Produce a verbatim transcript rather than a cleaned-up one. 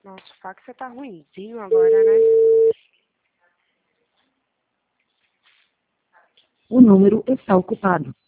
Nossa, o fax tá ruimzinho agora, né? O número está ocupado.